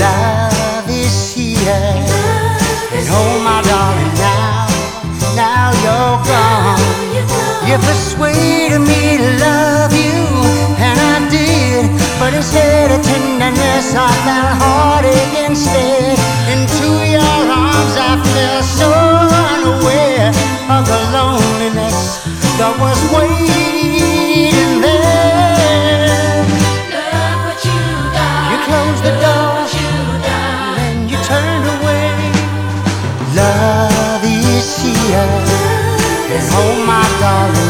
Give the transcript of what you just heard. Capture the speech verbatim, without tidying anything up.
Love is here. And oh my darling, now, now you're gone. You persuaded me to love you, and I did. But instead of tenderness, I found heartache instead. Into your arms I felt so unaware of the loneliness that was waiting there. Look what you done. You closed the door, Look what you done. and you turned away. Love is here, and oh my darling,